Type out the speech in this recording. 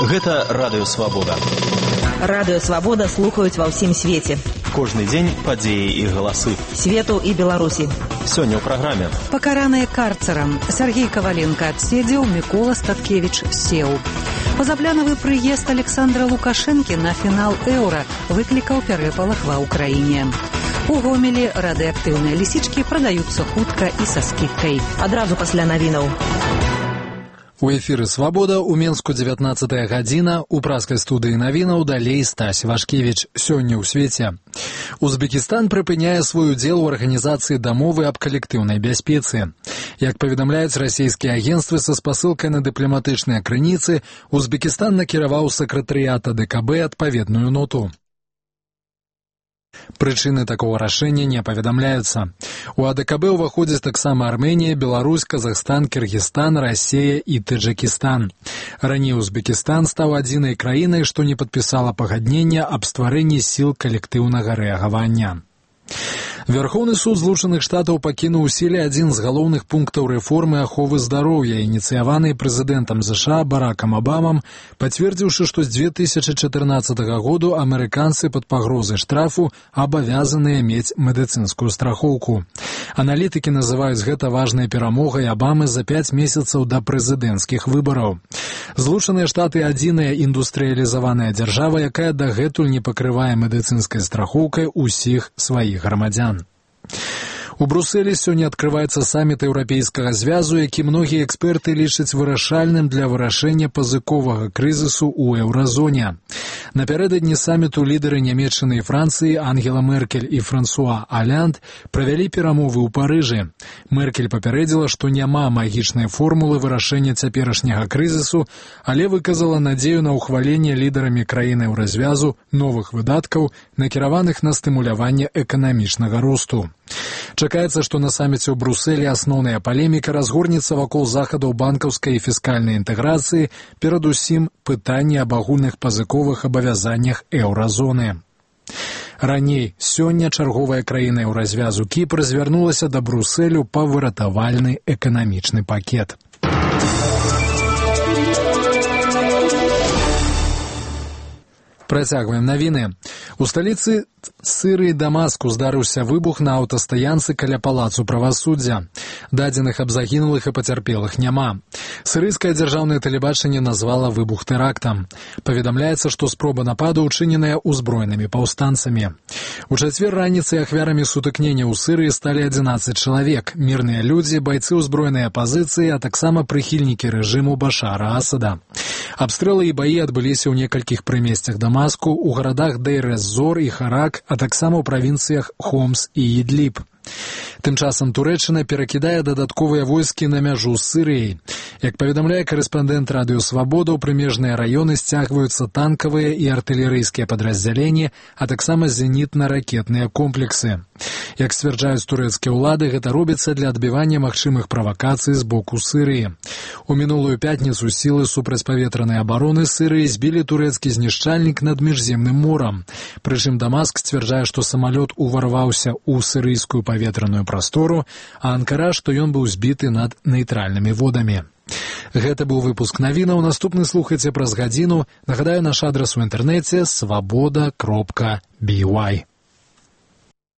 Гэта Радыё Свабода. Радыё Свабода слухаюць ва ўсім свеце. Кожны дзень падзеі і галасы. Свету і Беларусі. Сёння ў праграме. Пакараныя карцарам. Сергей Коваленко адседзеў, Мікола Статкевіч сеў. Пазапланавы прыезд Александра Лукашэнкі на фінал Еўра выклікаў пярэпалах ва ўкраіне. У Гомелі радыеактыўныя лісічкі прадаюцца хутка і са скідкай. Адразу пасля навінаў. У эфіры «Свабода» у Менску 19 гадзіна, у праскай студыі навінаў далей Стась Вашкевіч. Сёння ў свеце. Узбекістан прыпыняе свой удзел у арганізацыі дамовы аб калектыўнай бяспецы. Як паведамляюць расійскія агенцтвы са спасылкай на дыпламатычныя крыніцы, Узбекістан накіраваў сакратарыят АДКБ адпаведную ноту. Прычыны такого рашэння не паведамляюцца. У АДКБ ўваходзіць таксама Арменія, Беларусь, Казахстан, Кыргызстан, Расія і Таджыкістан. Раней Узбекістан стаў адзінай краінай, што не падпісала пагаднення аб стварэнні сіл калектыўнага рэагавання. Вярхоўны суд Злучаных Штатаў пакінуў у сіле адзін з галоўных пунктаў рэформы аховы здароўя, ініцыяванай прэзідэнтам США Баракам Абамам, пацвердзіўшы, што з 2014 году амерыканцы пад пагрозай штрафу абавязаныя мець медыцынскую страхоўку. Аналітыкі называюць гэта важнай перамогай Абамы за 5 месяцаў да прэзідэнцкіх выбараў. Злучаныя Штаты адзіная індустрыялізаваная дзяржава, якая дагэтуль не пакрывае медыцынскай страхоўкай усіх сваіх грамадзян. У Брусэлі сёння адкрываецца саміт Еўрапейскага звязу, які многія эксперты лічаць вырашальным для вырашэння пазыковага крызісу ў еўразоне. Напярэдадні саміту лідары Нямецчыны і Францыі Ангела Меркель і Франсуа Олянд правялі перамовы ў Парыжы. Меркель папярэдзіла, што няма магічнай формулы вырашэння цяперашняга крызісу, але выказала надзею на ўхваленне лідарамі краін еўразвязу новых выдаткаў, накіраваных на стымуляванне эканамічнага росту. Чакаецца, што на саміце ў Брусэлі асноўная палеміка разгорнецца вакол захадаў банкаўскай і фіскальнай інтэграцыі, перадусім пытанне аб агульных пазыковых абавязаннях еўразоны. Раней сёння чарговая краіна еўразвязу Кіпр звярнулася да Брусэлю па выратавальны эканамічны пакет. Працягваем навіны. У сталіцы Сырыі Дамаску здарыўся выбух на аўтастаянцы каля палацу правасуддзя. Дадзеных аб загінулых і пацярпелых няма. Сырыйскае дзяржаўнае тэлебачанне назвала выбух тэрактам. Паведамляецца, што спроба нападу ўчыненая ўзброенымі паўстанцамі. У чацвер раніцай ахвярамі сутыкнення ў Сырыі сталі 11 чалавек, мірныя людзі, байцы ўзброенай апазіцыі, а таксама прыхільнікі рэжыму Башара Асада. Абстрэлы і баі адбыліся ў некалькіх прымесцях Дамаску, у гарадах Дейр-эз-Зор і Харак, а таксама ў правінцыях Хомс і Ідліб. Тым часам Турэччына перакідае дадатковыя войскі на мяжу з Сырыяй. Як паведамляе карэспандэнт Радыё Свабода, у прымежныя раёны сцягваюцца танкавыя і артылерыйскія падраздзяленні, а таксама зенітна-ракетныя комплексы. Як сцвярджаюць турэцкія ўлады, гэта робіцца для адбівання магчымых правакацый з боку Сырыі. У мінулую пятніцу сілы супрацьпаветранай абароны Сырыі збілі турэцкі знішчальнік над Міжземным морам. Прычым Дамаск сцвярджае, што самалёт уварваўся ў сырыйскую паветраную прастору, а Анкара, што ён быў збіты над нейтральнымі водамі. Гэта быў выпуск навінаў. Наступны слухайце праз гадзіну. Нагадаю, наш адрас у інтэрнэце свабода.by.